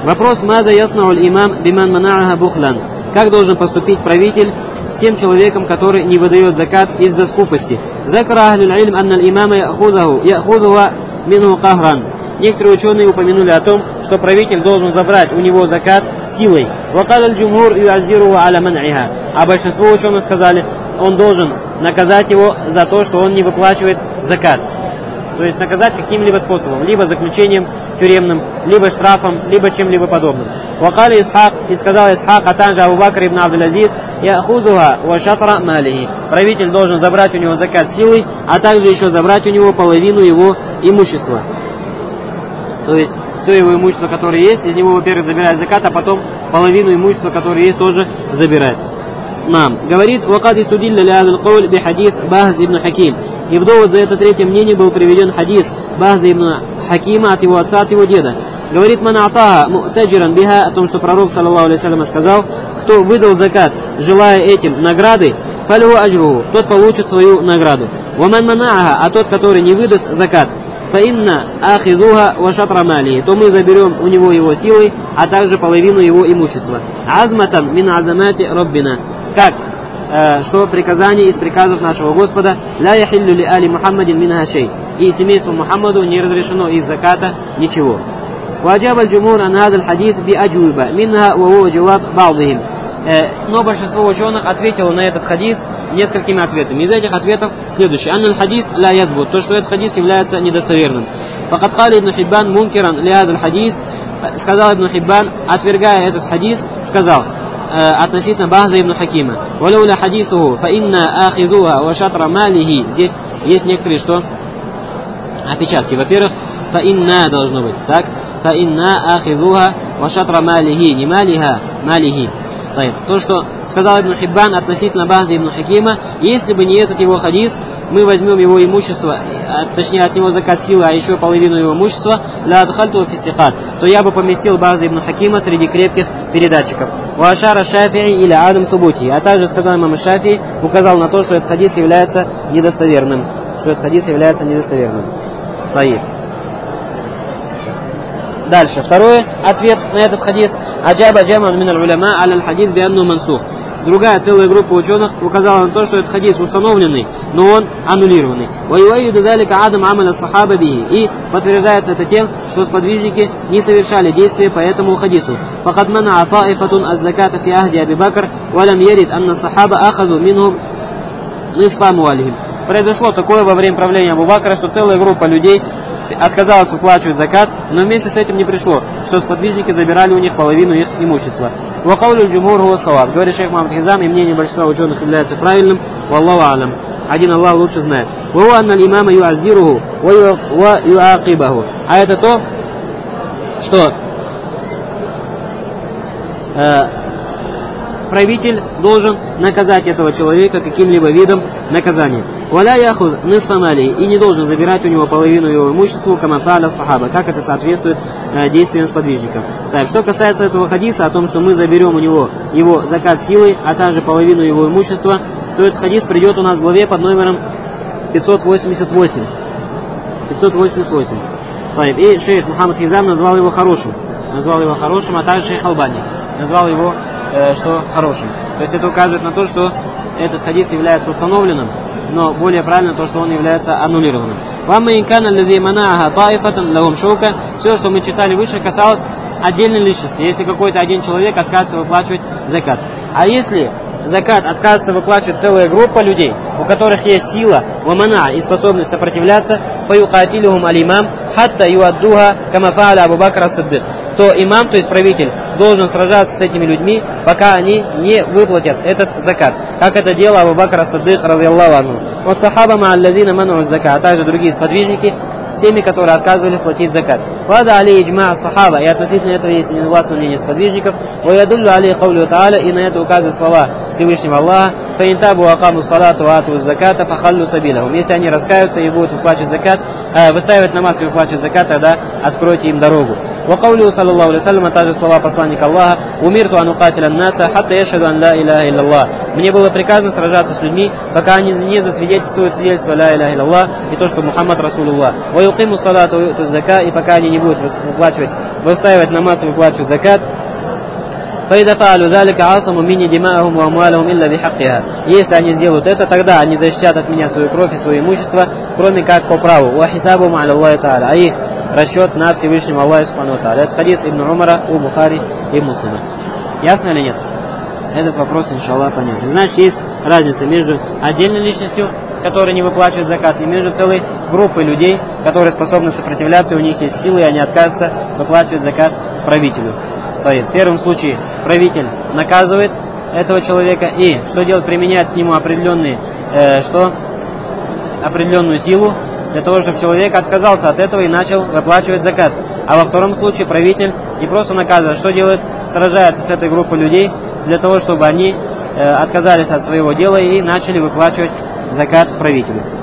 Вопрос: мада яснауль имам биман мана'аха бухлан. Как должен поступить правитель с тем человеком, который не выдает закат из-за скупости? Закара ахлюль илм анналь имама яхудуха минху кахран. Некоторые ученые упомянули о том, что правитель должен забрать у него закат силой. Вакаль джумхур юазиру аля ман'иха. А большинство ученых сказали, он должен наказать его за то, что он не выплачивает закат. То есть наказать каким-либо способом, либо заключением тюремным, либо штрафом, либо чем-либо подобным. Вакали Исхак, и сказал Исхак, атанжа Абу Бакр ибн Абдул-Азиз, яхудуха ва шатра малихи. Правитель должен забрать у него закат силой, а также еще забрать у него половину его имущества. То есть все его имущество, которое есть, из него, во-первых, забирает закат, а потом половину имущества, которое есть, тоже забирает. Нам говорит, вакад истудилля ля аль-кауль би хадис Бахз ибн Хаким. И в довод за это третье мнение был приведен хадис Бахза ибн Хакима от его отца, от его деда. Говорит, ман атаха му'таджиран биха, о том, что пророк, саллаллаху алейхи вассалям, сказал, кто выдал закат, желая этим награды, фалюху аджруху, тот получит свою награду. Ваман мана'аха, а тот, который не выдаст закат, фаинна ахизуха ва шатра малихи, то мы заберем у него его силой, а также половину его имущества. Азматан мин азамати раббина. Как? Что приказание из приказов нашего Господа, ля яхиллю ли али Мухаммадин минха шей. И семейству Мухаммаду не разрешено из заката ничего. Ваджаб аль-джумур ан хадаль хадис би аджуиба минха ва хуа джаваб ба'дихим. Но большинство ученых ответило на этот хадис несколькими ответами. Из этих ответов следующий. Анналь хадис ля язбут. То, что этот хадис является недостоверным. Факат кали ибн Хиббан мункиран ли хадаль хадис. Сказал ибн Хиббан, отвергая этот хадис, сказал относительно Бахза ибн Хакима. Валауля хадисуху фа инна ахизуха ва шатра малихи. Здесь есть некоторые что? Опечатки. Во-первых, фа инна должно быть. Так? Фа инна ахизуха ва шатра малихи. Не малиха, малихи. То, что сказал ибн Хиббан относительно Бахза ибн Хакима, если бы не этот его хадис, мы возьмем его имущество, точнее от него закат силы, а еще половину его имущества, ля адхальту фистихат, то я бы поместил Бахза ибн Хакима среди крепких передатчиков. Уашара Шафии или Адам Субути. А также сказал имам Шафии, указал на то, что этот хадис является недостоверным. Таиб. Дальше. Второй ответ на этот хадис. Аджаба джаман мин аль-уляма аль-хадис бианну мансух. Другая целая группа ученых указала на то, что этот хадис установленный, но он аннулированный. И подтверждается это тем, что сподвижники не совершали действия по этому хадису. Произошло такое во время правления Абу Бакра, что целая группа людей отказалась выплачивать закат, но вместе с этим не пришло, что сподвижники забирали у них половину их имущества. Вакаулю джумхур хуа саваб. Говорит шейх Мухаммад Хизам, и мнение большинства ученых является правильным. Валлаху алям. Один Аллах лучше знает. Ваху анналь имама юазируху ва юакибаху. А это то, что правитель должен наказать этого человека каким-либо видом наказания. Валя яхуз нисфа мали, и не должен забирать у него половину его имущества, кама фа'аля сахаба, как это соответствует действиям сподвижников. Так, что касается этого хадиса, о том, что мы заберем у него его закат силой, а также половину его имущества, то этот хадис придет у нас в главе под номером 588. Так, и шейх Мухаммад Хизам назвал его хорошим, а также шейх Албани назвал его что хорошим. То есть это указывает на то, что этот хадис является установленным, но более правильно то, что он является аннулированным. Все, что мы читали выше, касалось отдельной личности. Если какой-то один человек отказывается выплачивать закат. А если закат отказывается выплачивать целая группа людей, у которых есть сила, вамана и способность сопротивляться, фаюкатилюхум аль-имам, хатта юаддуха, кама фааля Абу Бакр ас-Сиддик, то имам, то есть правитель, должен сражаться с этими людьми, пока они не выплатят этот закат. Как это делал Абу Бакр ас-Сиддик, радийаллаху анху. Вассахаба ма'аллазина ман'у закат, а также другие сподвижники, с теми, которые отказывали платить закат. Вада али иджма сахаба, и относительно этого есть негласное мнение сподвижников. Ваядуллю али каулю тааля, и на это указывают слова Всевышнего Аллаха. Фаинтабу акаму салату ату заката фахаллю сабилахум. Если они раскаются и будут выплачивать закат, выстаивать намаз и выплачивать закат, тогда откройте им дорогу. وقوله صلى الله عليه وسلم, а также слова посланника Аллаха: «Умирту ан укатиля наса, хатта яшхаду ан ла иляха илляллах». Мне было приказано сражаться с людьми, пока они не засвидетельствуют свидетельство ла иляха илляллах и то, что Мухаммад Расулуллах. Ва юқиму салату ва юту зака, и пока они не будут выставить намаз и выплачивать закат. فإذا فعلوا ذلك عاصموا مني دماءهم وأموالهم إلا بحقها. Если они сделают это, тогда они защитят от меня свою кровь и свое имущество, кроме как по праву. وحسابهم على الله تعالى. А их расчет на Всевышнем Аллахе Субхану ва Тааля. Это хадис Ибн Умара у Бухари и Муслима. Ясно или нет? Этот вопрос, иншаллах, понятен. Значит, есть разница между отдельной личностью, которая не выплачивает закат, и между целой группой людей, которые способны сопротивляться, и у них есть силы, и они отказываются выплачивать закат правителю. В первом случае правитель наказывает этого человека, и что делать? Применяет к нему определенную силу, для того, чтобы человек отказался от этого и начал выплачивать закат. А во втором случае правитель не просто наказывает, что делает? Сражается с этой группой людей для того, чтобы они отказались от своего дела и начали выплачивать закат правителю.